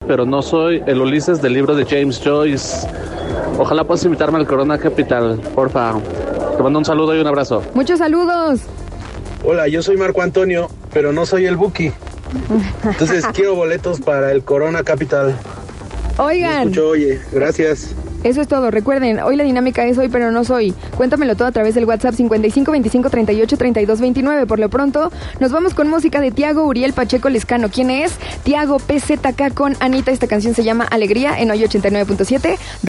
pero no soy el Ulises del libro de James Joyce. Ojalá puedas invitarme al Corona Capital, porfa. Te mando un saludo y un abrazo. Muchos saludos. Hola, yo soy Marco Antonio, pero no soy el Buki. Entonces quiero boletos para el Corona Capital. Oigan. Escucho, oye, gracias. Eso es todo. Recuerden, hoy la dinámica es hoy, pero no soy. Cuéntamelo todo a través del WhatsApp 55 25 38 32 29. Por lo pronto, nos vamos con música de Tiago Uriel Pacheco Lescano. ¿Quién es? Tiago PZK con Anita. Esta canción se llama Alegría en hoy 89.7.